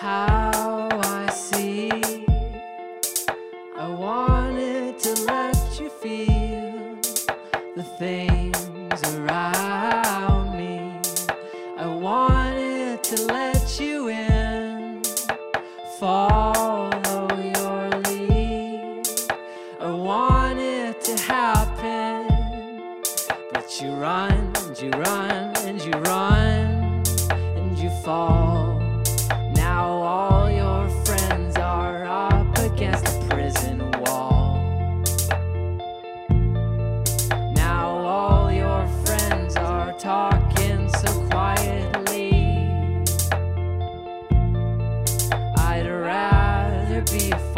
how I see. I wanted to let you feel the things around me. I wanted to let you in, follow your lead. I want it to happen, but you run and you run and you run and you fall. Now all your friends are up against a prison wall. Now all your friends are talking so quietly. I'd rather be